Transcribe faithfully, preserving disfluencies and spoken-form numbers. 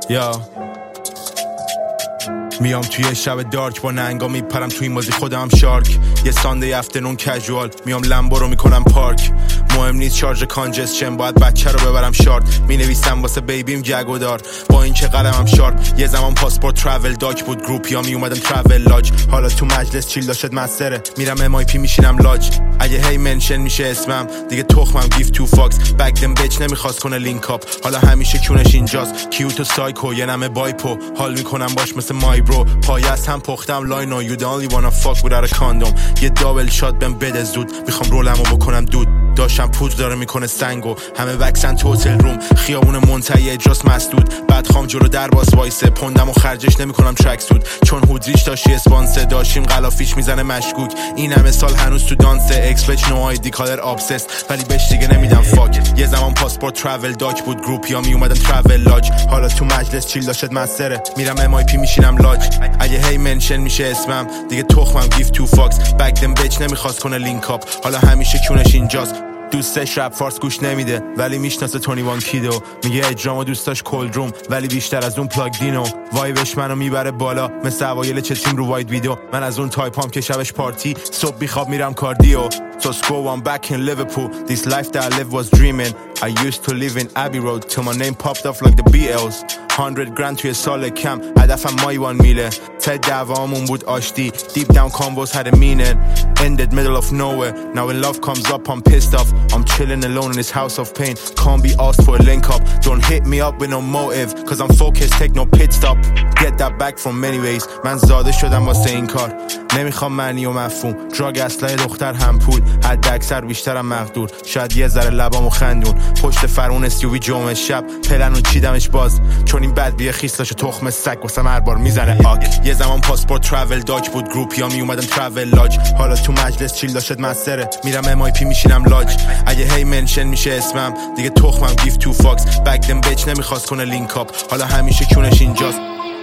یا میام توی شب دارک با ننگا میپرم توی این بازی خودم شارک. یه ساندی افترنون کژوال میام لمبو رو میکنم پارک. مهم نیست شارژ کانجسشن باید بچه رو ببرم شارت. مینویسم واسه بیبیم جگودار با این که قلمم شارپ. یه زمان پاسپورت ترافل داک بود گروپیا می اومدم ترافل لاج. حالا تو مجلس چیل داشت مستره میرم ام آی پی میشینم لاج. اگه هی منشن میشه اسمم دیگه تخمم گیف تو فاکس. بک دم بچ نمیخواست کنه لینک اپ حالا همیشه کونش اینجاست. کیوت و سایکو یه نمه بایپو حال میکنم باش مثل مای برو. پای از هم پختم لاینو you the only wanna fuck without a condom. یه دابل شات بهم بده زود میخوام رولمو بکنم دود. داشتم پود داره میکنه سنگو همه وکسن تو هتل روم. خیابون منتهی اجراس مسدود بعد خام جلو در باس وایسه. پوندم و خرجش نمیکنم ترک سود چون هودریش داشتی اسپانسر. داشتیم غلافیش میزنه مشکوک این همه سال هنوز تو دانسه. اکسپچ نو آیدی کالر ابسست ولی بهش دیگه نمیدم فاک. یه زمان پاسپورت ترافل داک بود گروپیا می اومدن ترافل لاج. حالا تو مجلس چیل داشت مستره میرم ام آی پی میشینم لاج. اگه هی منشن میشه اسمم دیگه تخمم گیف تو فاکس. بک دم بچ نمیخواست کنه لینک اپ حالا همیشه کونش اینجاست. دوستش رپ فارس گوش نمیده ولی میشناسه تونی وان کیدو. میگه اجرامو دوستاش کولد روم ولی بیشتر از اون پلاگ دینو. وایبش منو میبره بالا مثل اوایل چه تیم رو واید ویدیو. من از اون تایپام که شبش پارتی صبح بیخواب میرم کاردیو. So school I'm back in Liverpool. This life that I lived was dreaming. I used to live in Abbey Road till my name popped off like the بی إلز. hundred grand توی سال کم هدفم مایوان میله. ته دوامون بود آشتی deep down combos had a meaning. Ended middle of nowhere. Now when love comes up I'm pissed off. I'm chilling alone in this house of pain. Can't be asked for a link up. Don't hit me up with no motive cause I'm focused take no pit stop. Get that back from many ways. من زاده شدم واسه این کار. نمیخوام معنی و مفهوم. دراگ اسلحه دختر هم پول. حد اکثر بیشترم مقدور. شاید یه ذره لبامو خندون. پشت فرون اسیووی جمعه شب پلنو چیدمش باز چون این بد بیه خیستاشو تخم سگ واسه هر بار میزنه آک. یه زمان پاسپورت ترافل داک بود گروپیا می اومدن ترافل لاج. حالا تو مجلس چیل داشت مستره میرم ام آی پی میشینم لاج. اگه هی منشن میشه اسمم دیگه تخمم گیف تو فاکس. بک دم بچ نمیخواست کنه لینک اپ حالا همیشه کونش اینجاست.